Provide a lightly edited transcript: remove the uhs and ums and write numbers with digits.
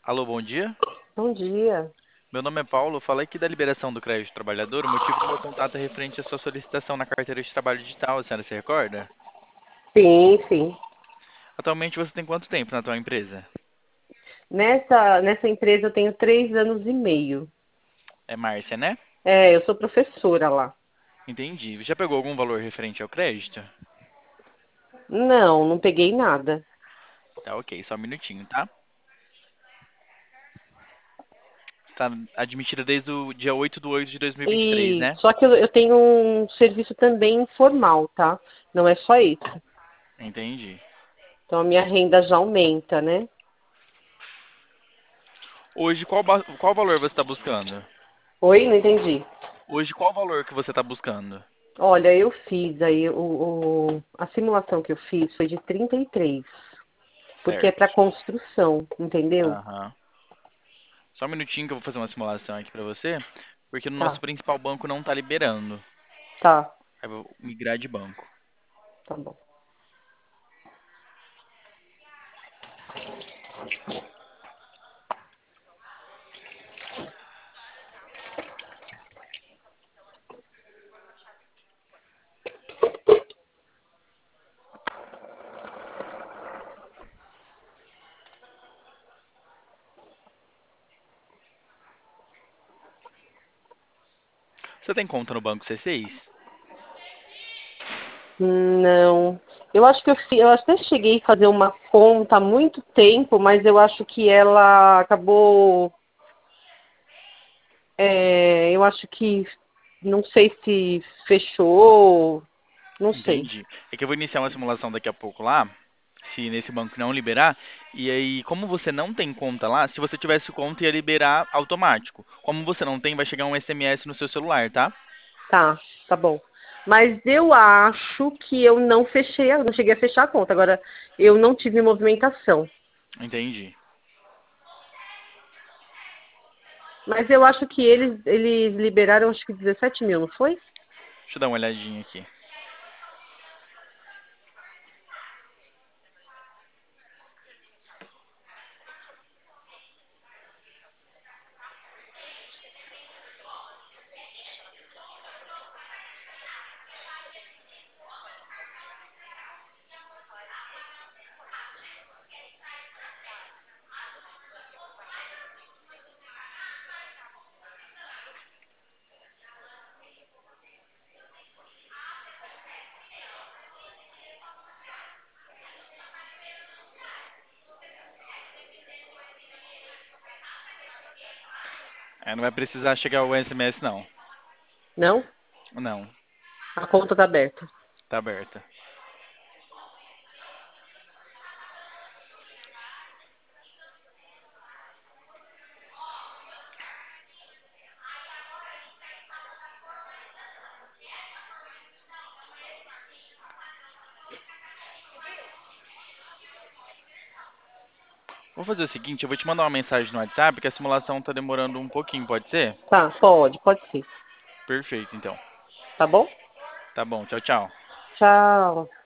Alô, bom dia. Bom dia. Meu nome é Paulo. Eu falei aqui da liberação do crédito do trabalhador. O motivo do meu contato é referente à sua solicitação na carteira de trabalho digital. A senhora se recorda? Sim, sim. Atualmente você tem quanto tempo na tua empresa? Nessa empresa eu tenho 3 anos e meio. É Márcia, né? Eu sou professora lá. Entendi. Já pegou algum valor referente ao crédito? Não, não peguei nada. Tá, ok. Só um minutinho, tá? Está admitida desde o dia 8 de 8 de 2023, E né? só que eu tenho um serviço também informal, tá? Não é só isso. Entendi. Então a minha renda já aumenta, né? Hoje, qual valor você está buscando? Oi, não entendi. Hoje, qual valor que você está buscando? Olha, eu fiz aí a simulação que eu fiz foi de 33, porque é Certo. para construção, entendeu? Aham. Só um minutinho que eu vou fazer uma simulação aqui pra você, porque no nosso Tá, principal banco não tá liberando. tá, Aí eu vou migrar de banco. tá bom. Você tem conta no banco C6? Não. Eu acho que eu até cheguei a fazer uma conta há muito tempo, mas eu acho que ela acabou. Eu acho que não sei se fechou, não sei. Entendi. É que eu vou iniciar uma simulação daqui a pouco lá, se nesse banco não liberar. E aí, como você não tem conta lá, se você tivesse conta ia liberar automático. Como você não tem, vai chegar um SMS no seu celular, tá? Tá, tá bom. Mas eu acho que eu não fechei, não cheguei a fechar a conta. Agora, eu não tive movimentação. Entendi. Mas eu acho que eles liberaram acho que 17 mil, não foi? Deixa eu dar uma olhadinha aqui. É, não vai precisar chegar o SMS, não. Não? Não, A conta tá aberta. tá aberta. Vou fazer o seguinte, eu vou te mandar uma mensagem no WhatsApp, porque a simulação tá demorando um pouquinho, pode ser? Tá, pode ser. Perfeito, então. Tá bom? Tá bom, tchau, tchau. Tchau.